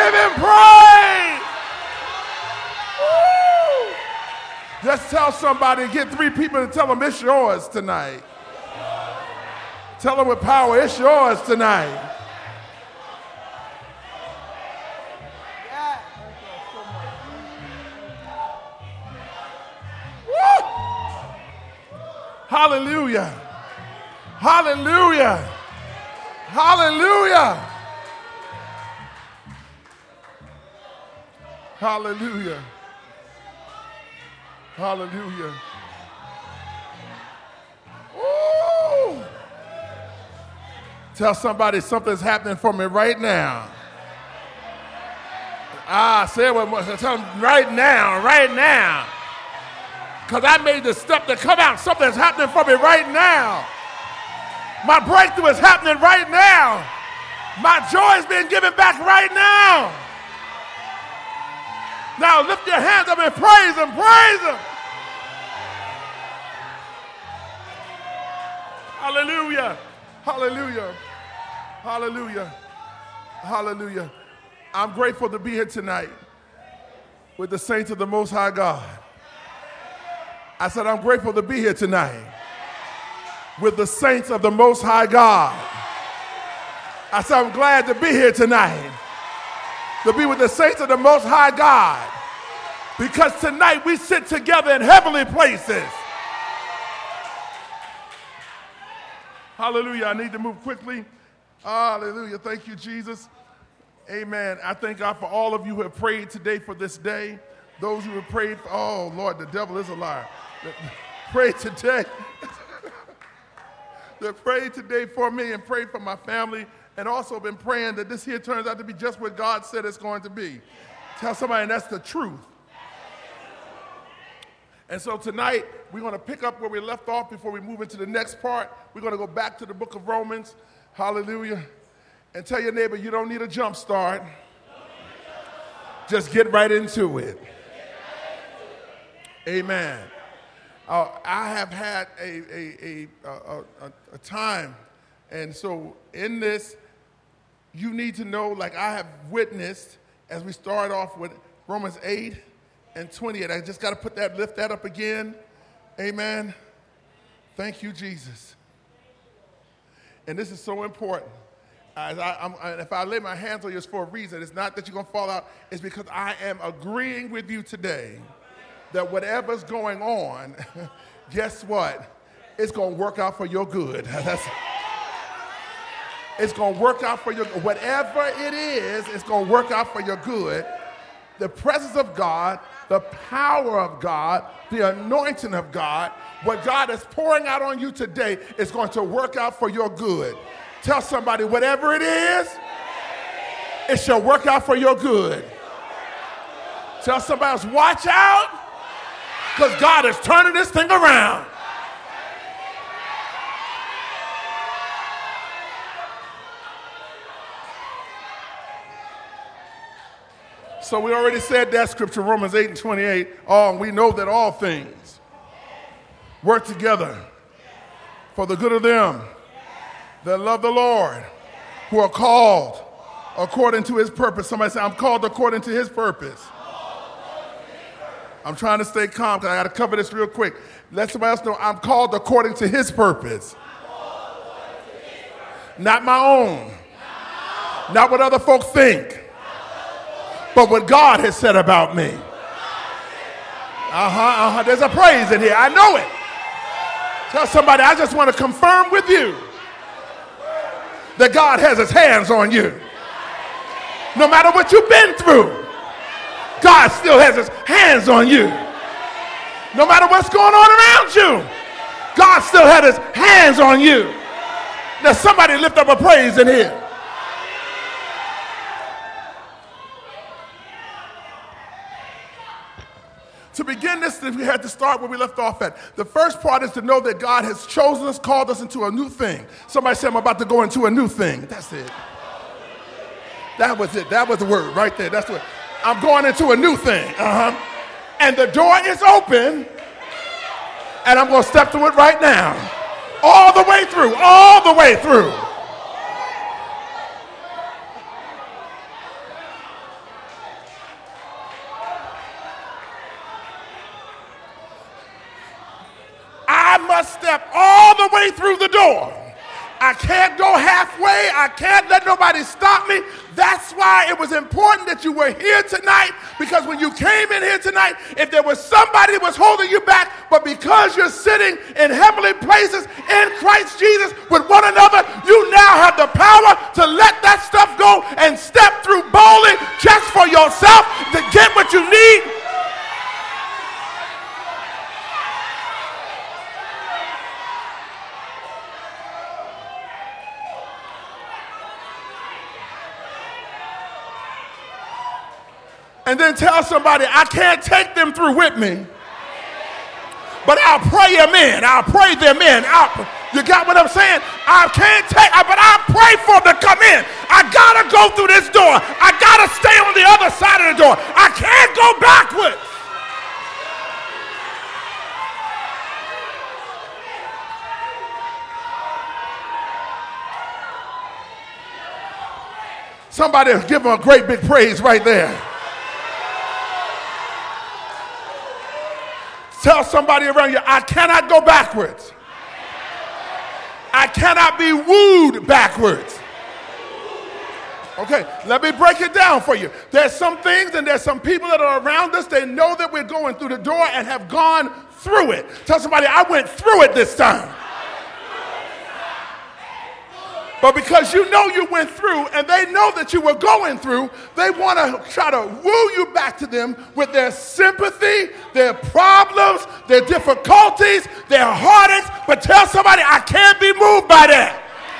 Give him praise. Woo. Just tell somebody, get 3 people and tell them it's yours tonight. Tell them with power, it's yours tonight. Woo. Hallelujah. Hallelujah. Hallelujah. Hallelujah. Hallelujah. Ooh. Tell somebody something's happening for me right now. Say it with more. Tell them right now, right now. Because I made the step to come out. Something's happening for me right now. My breakthrough is happening right now. My joy is being given back right now. Now lift your hands up and praise him, praise him. Hallelujah, hallelujah, hallelujah, hallelujah. I'm grateful to be here tonight with the saints of the Most High God. I said I'm grateful to be here tonight with the saints of the Most High God. I said I'm glad to be here tonight to be with the saints of the Most High God, because tonight we sit together in heavenly places. Hallelujah. I need to move quickly. Hallelujah. Thank you, Jesus. Amen. I thank God for all of you who have prayed today for this day. Those who have prayed for, oh Lord, the devil is a liar. Pray today. They prayed today for me and prayed for my family, and also been praying that this here turns out to be just what God said it's going to be. Tell somebody that's the truth. And so tonight, we're going to pick up where we left off before we move into the next part. We're going to go back to the book of Romans. Hallelujah. And tell your neighbor, you don't need a jump start. Just get right into it. Amen. I have had a time, and so in this, you need to know, like I have witnessed, as we start off with Romans 8 and 28. I just got to lift that up again. Amen. Thank you, Jesus. And this is so important. If I lay my hands on you, it's for a reason. It's not that you're going to fall out. It's because I am agreeing with you today that whatever's going on, guess what? It's going to work out for your good. It's going to work out for your good. Whatever it is, it's going to work out for your good. The presence of God, the power of God, the anointing of God, what God is pouring out on you today is going to work out for your good. Tell somebody, whatever it is, it shall work out for your good. Tell somebody else, watch out, because God is turning this thing around. So we already said that scripture, Romans 8 and 28. We know that all things work together for the good of them that love the Lord, who are called according to his purpose. Somebody say, I'm called according to his purpose. I'm trying to stay calm because I got to cover this real quick. Let somebody else know I'm called according to his purpose. Not my own. Not what other folks think. But what God has said about me. There's a praise in here. I know it. Tell somebody, I just want to confirm with you that God has his hands on you. No matter what you've been through, God still has his hands on you. No matter what's going on around you, God still has his hands on you. Now somebody lift up a praise in here. To begin this, we had to start where we left off at. The first part is to know that God has chosen us, called us into a new thing. Somebody say, I'm about to go into a new thing. That's it. That was it. That was the word right there. That's what. I'm going into a new thing. And the door is open, and I'm going to step through it right now. All the way through. All the way through. must step all the way through the door. I can't go halfway. I can't let nobody stop me. That's why it was important that you were here tonight, because when you came in here tonight, if there was somebody that was holding you back, but because you're sitting in heavenly places in Christ Jesus with one another, you now have the power to let that stuff go and step through boldly just for yourself to get what you need. And then tell somebody, I can't take them through with me, but I'll pray them in. I'll pray them in. You got what I'm saying? I can't take, but I'll pray for them to come in. I got to go through this door. I got to stay on the other side of the door. I can't go backwards. Somebody give them a great big praise right there. Tell somebody around you, I cannot go backwards. I cannot be wooed backwards. Okay, let me break it down for you. There's some things and there's some people that are around us, they know that we're going through the door and have gone through it. Tell somebody, I went through it this time. But because you know you went through and they know that you were going through, they want to try to woo you back to them with their sympathy, their problems, their difficulties, their heartaches. But tell somebody, I can't be moved by that.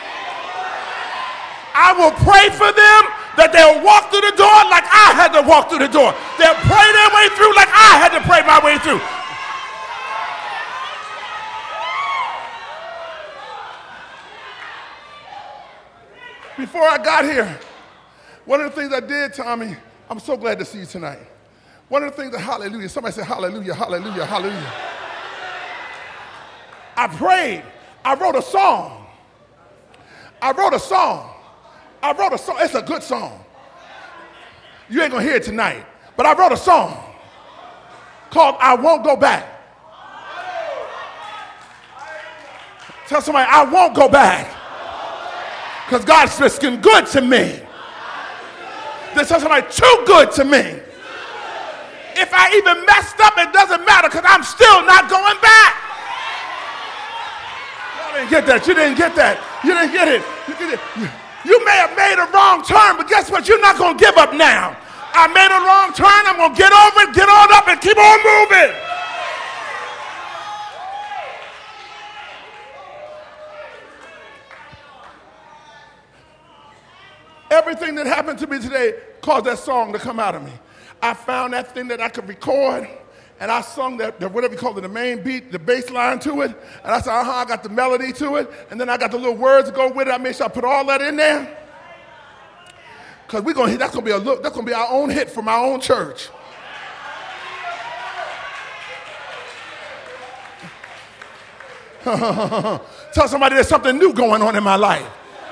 I will pray for them that they'll walk through the door like I had to walk through the door. They'll pray their way through like I had to pray my way through. Before I got here, one of the things I did, Tommy, I'm so glad to see you tonight. One of the things, hallelujah, somebody said hallelujah, hallelujah, hallelujah. I prayed. I wrote a song. It's a good song. You ain't gonna hear it tonight, but I wrote a song called I Won't Go Back. Tell somebody, I won't go back. Because God's just been good to me. There's somebody too good to me. If I even messed up, it doesn't matter because I'm still not going back. Y'all didn't get that. You didn't get that. You didn't get it. You may have made a wrong turn, but guess what? You're not going to give up now. I made a wrong turn. I'm going to get over it, get on up, and keep on moving. Everything that happened to me today caused that song to come out of me. I found that thing that I could record, and I sung that whatever you call it, the main beat, the bass line to it, and I said, I got the melody to it, and then I got the little words to go with it. I made sure I put all that in there, because that's gonna be our own hit from our own church. Tell somebody there's something new going on in my life.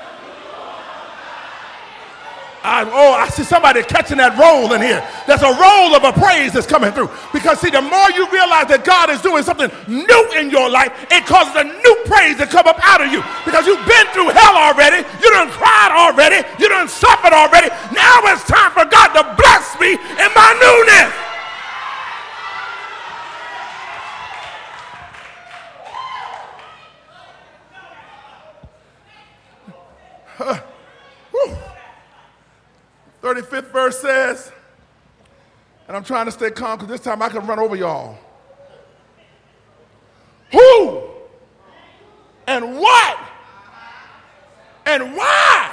I see somebody catching that roll in here. There's a roll of a praise that's coming through. Because see, the more you realize that God is doing something new in your life, it causes a new praise to come up out of you. Because you've been through hell already. You done cried already. You done suffered already. Now it's time for God to bless me in my newness. Whew. 35th verse says, and I'm trying to stay calm because this time I can run over y'all. Who and what and why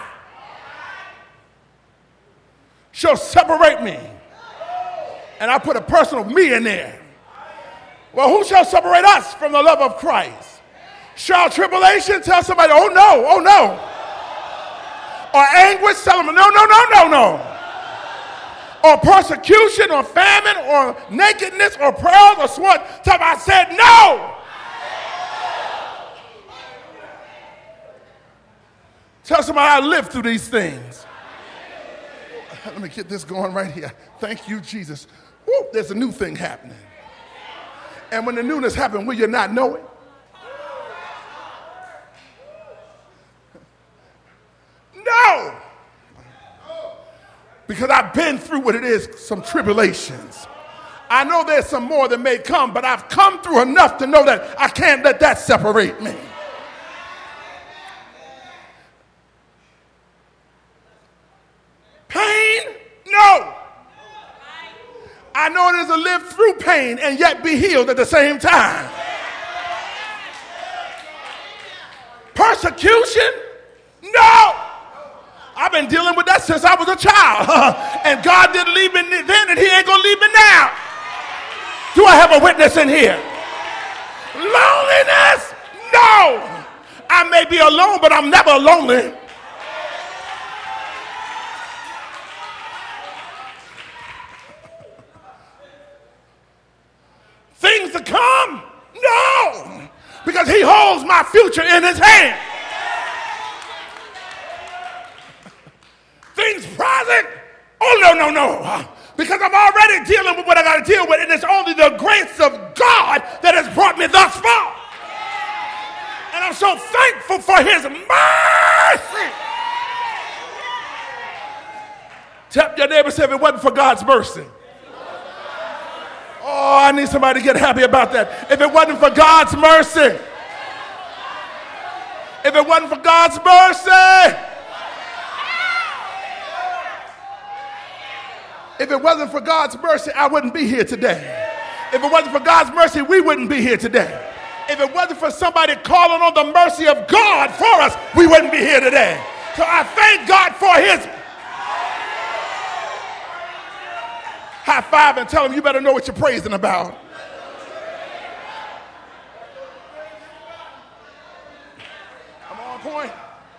shall separate me? And I put a personal me in there. Well, who shall separate us from the love of Christ? Shall tribulation? Tell somebody, oh no. Or anguish, tell them, no. Or persecution, or famine, or nakedness, or peril, or sword. Tell them, I said no. Tell somebody I lived through these things. Let me get this going right here. Thank you, Jesus. Woo, there's a new thing happening. And when the newness happens, will you not know it? because I've been through what it is, some tribulations. I know there's some more that may come, but I've come through enough to know that I can't let that separate me. Pain? No. I know it is to live through pain and yet be healed at the same time. Persecution? No. I've been dealing with that since I was a child. And God didn't leave me then, and he ain't going to leave me now. Do I have a witness in here? Loneliness? No. I may be alone, but I'm never lonely. Things to come? No. Because he holds my future in his hand. Things present? Oh, no. Because I'm already dealing with what I got to deal with, and it's only the grace of God that has brought me thus far. And I'm so thankful for his mercy. Tap your neighbor, say, if it wasn't for God's mercy. Oh, I need somebody to get happy about that. If it wasn't for God's mercy. If it wasn't for God's mercy. If it wasn't for God's mercy, I wouldn't be here today. If it wasn't for God's mercy, we wouldn't be here today. If it wasn't for somebody calling on the mercy of God for us, we wouldn't be here today. So I thank God for his. High five and tell him you better know what you're praising about. I'm on point.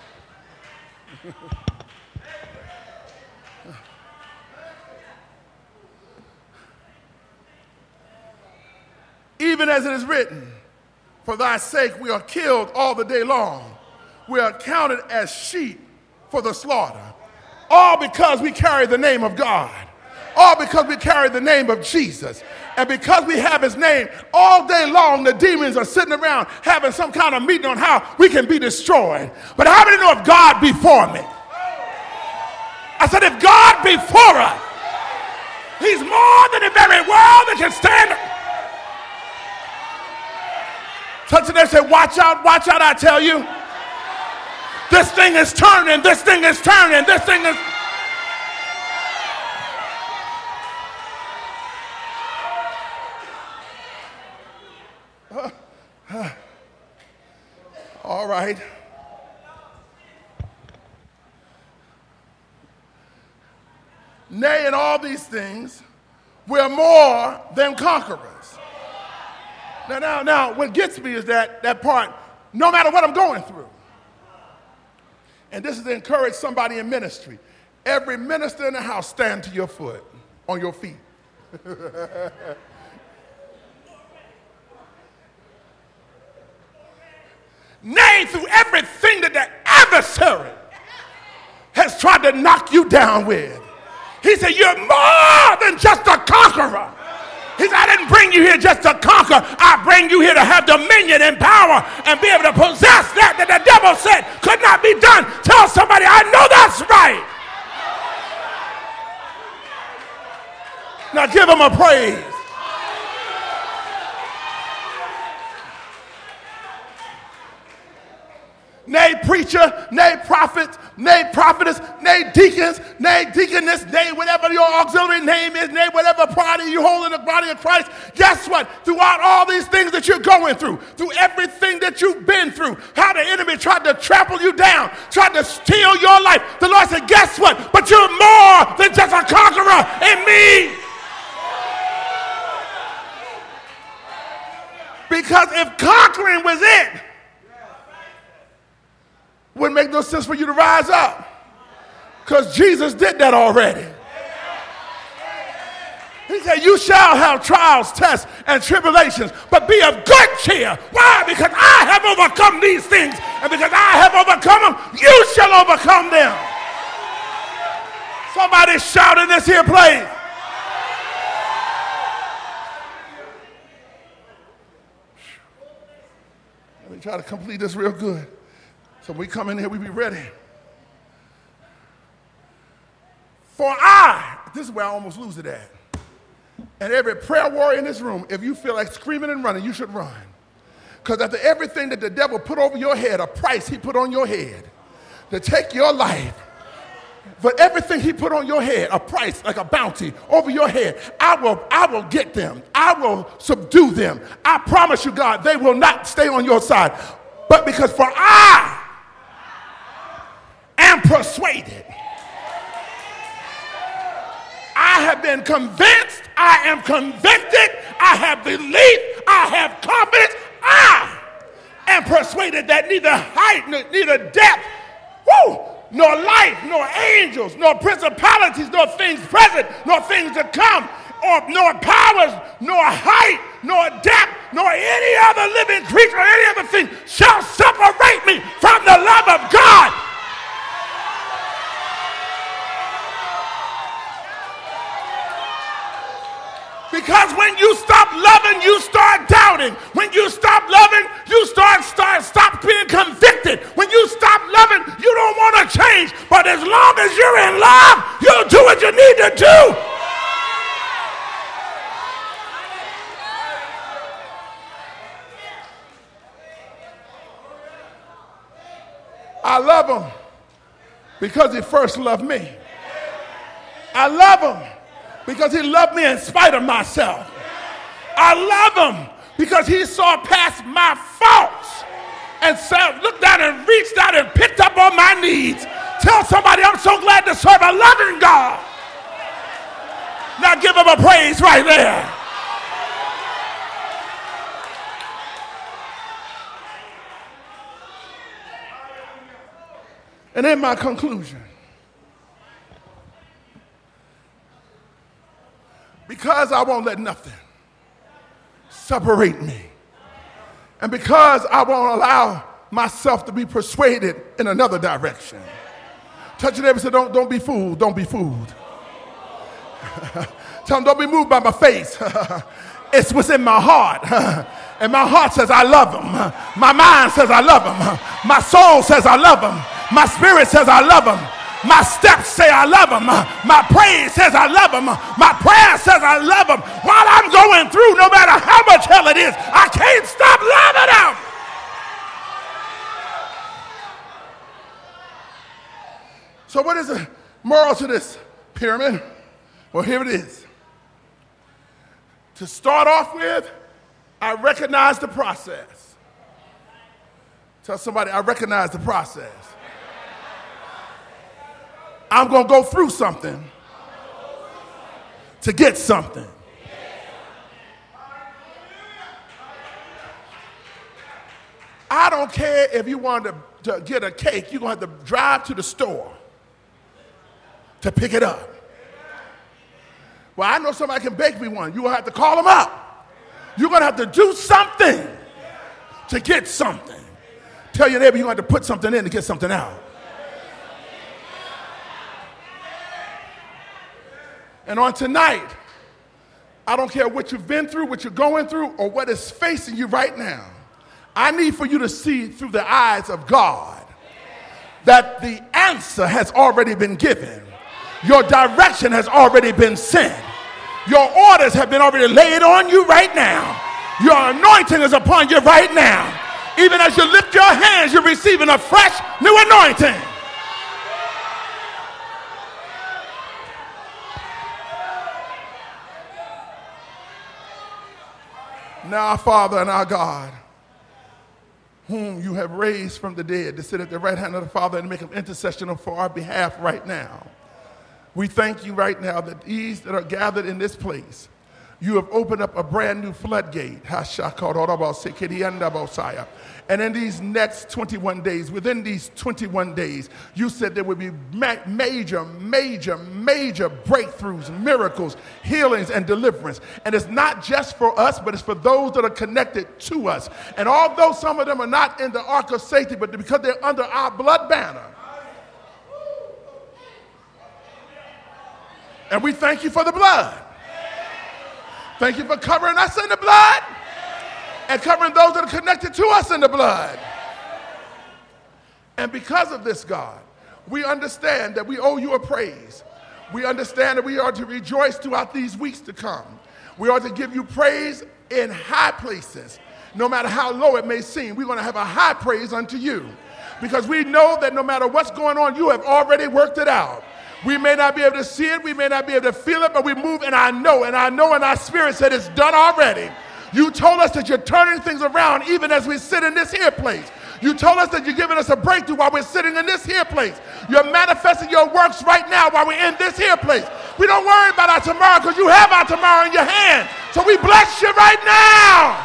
Even as it is written, for thy sake we are killed all the day long. We are counted as sheep for the slaughter. All because we carry the name of God. All because we carry the name of Jesus. And because we have his name, all day long the demons are sitting around having some kind of meeting on how we can be destroyed. But how many know if God be for me? I said if God be for us, he's more than the very world that can stand. Touch it and say, watch out, I tell you. This thing is turning, this thing is turning, this thing is. All right. Nay, in all these things, we're more than conquerors. Now, what gets me is that part, no matter what I'm going through. And this is to encourage somebody in ministry. Every minister in the house, stand to your foot, on your feet. Nay, through everything that the adversary has tried to knock you down with. He said, you're more than just a conqueror. He said, I didn't bring you here just to conquer. I bring you here to have dominion and power and be able to possess that the devil said could not be done. Tell somebody, I know that's right. Now give him a praise. Nay, preacher, nay, prophet, nay, prophetess, nay, deacons, nay, deaconess, nay, whatever your auxiliary name is, nay, whatever party you hold in the body of Christ. Guess what? Throughout all these things that you're going through everything that you've been through, how the enemy tried to trample you down, tried to steal your life, the Lord said, guess what? But you're more than just a conqueror in me. Because if conquering was it, wouldn't make no sense for you to rise up, because Jesus did that already. He said, you shall have trials, tests, and tribulations, but be of good cheer. Why? Because I have overcome these things, and because I have overcome them, you shall overcome them. Somebody shout in this here place. Let me try to complete this real good. So when we come in here, we be ready. this is where I almost lose it at. And every prayer warrior in this room, if you feel like screaming and running, you should run. Because after everything that the devil put over your head, a price he put on your head to take your life, for everything he put on your head, a price like a bounty over your head, I will get them. I will subdue them. I promise you, God, they will not stay on your side. But because for I am persuaded, I have been convinced, I am convicted, I have belief, I have confidence, I am persuaded that neither height, neither depth, nor life, nor angels, nor principalities, nor things present, nor things to come, nor powers, nor height, nor depth, nor any other living creature or any other thing shall separate me from the love of God. Because when you stop loving, you start doubting. When you stop loving, you stop being convicted. When you stop loving, you don't want to change. But as long as you're in love, you'll do what you need to do. I love him because he first loved me. I love him because he loved me in spite of myself. I love him because he saw past my faults and looked down and reached out and picked up on my needs. Tell somebody, I'm so glad to serve a loving God. Now give him a praise right there. And in my conclusion, because I won't let nothing separate me, and because I won't allow myself to be persuaded in another direction. Touch your neighbor and say, don't be fooled, don't be fooled. Tell them, don't be moved by my face. It's what's in my heart. And my heart says I love him. My mind says I love him. My soul says I love him. My spirit says I love him. My steps say I love him. My praise says I love him. My prayer says I love him. While I'm going through, no matter how much hell it is, I can't stop loving him. So what is the moral to this pyramid? Well, here it is. To start off with, I recognize the process. Tell somebody, I recognize the process. I'm going to go through something to get something. I don't care if you want to get a cake, you're going to have to drive to the store to pick it up. Well, I know somebody can bake me one. You're going to have to call them up. You're going to have to do something to get something. Tell your neighbor you're going to have to put something in to get something out. And on tonight, I don't care what you've been through, what you're going through, or what is facing you right now. I need for you to see through the eyes of God that the answer has already been given. Your direction has already been sent. Your orders have been already laid on you right now. Your anointing is upon you right now. Even as you lift your hands, you're receiving a fresh new anointing. Now, our Father and our God, whom you have raised from the dead to sit at the right hand of the Father and make an intercession for our behalf right now. We thank you right now that these that are gathered in this place, you have opened up a brand new floodgate. And in these next 21 days, within these 21 days, you said there would be major breakthroughs, miracles, healings, and deliverance. And it's not just for us, but it's for those that are connected to us. And although some of them are not in the ark of safety, but because they're under our blood banner. And we thank you for the blood. Thank you for covering us in the blood and covering those that are connected to us in the blood. And because of this, God, we understand that we owe you a praise. We understand that we are to rejoice throughout these weeks to come. We are to give you praise in high places. No matter how low it may seem, we're going to have a high praise unto you. Because we know that no matter what's going on, you have already worked it out. We may not be able to see it, we may not be able to feel it, but we move, and I know in our spirit that it's done already. You told us that you're turning things around even as we sit in this here place. You told us that you're giving us a breakthrough while we're sitting in this here place. You're manifesting your works right now while we're in this here place. We don't worry about our tomorrow because you have our tomorrow in your hand. So we bless you right now.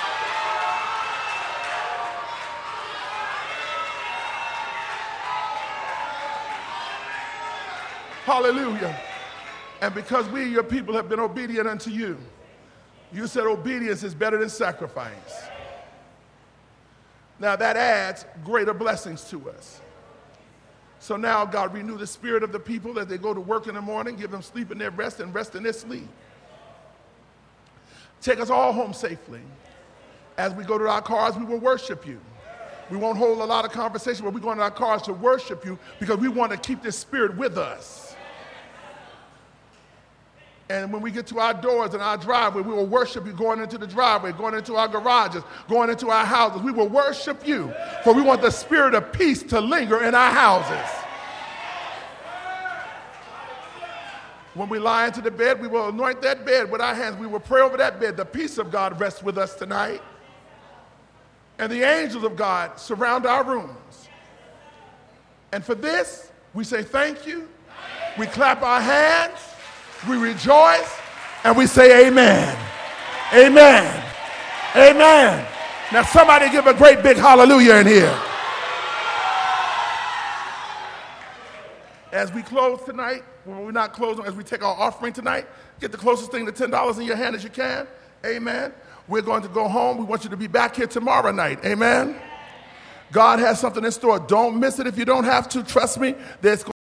Hallelujah. And because we, your people, have been obedient unto you, you said obedience is better than sacrifice. Now that adds greater blessings to us. So now, God, renew the spirit of the people as they go to work in the morning, give them sleep in their rest and rest in their sleep. Take us all home safely. As we go to our cars, we will worship you. We won't hold a lot of conversation, but we're going to our cars to worship you because we want to keep this spirit with us. And when we get to our doors and our driveway, we will worship you going into the driveway, going into our garages, going into our houses. We will worship you, for we want the spirit of peace to linger in our houses. When we lie into the bed, we will anoint that bed with our hands. We will pray over that bed. The peace of God rests with us tonight. And the angels of God surround our rooms. And for this, we say thank you. We clap our hands. We rejoice, and we say amen. Amen. Amen. Now somebody give a great big hallelujah in here. As we close tonight, when we're not closing, as we take our offering tonight, get the closest thing to $10 in your hand as you can. Amen. We're going to go home. We want you to be back here tomorrow night. Amen. God has something in store. Don't miss it if you don't have to. Trust me. There's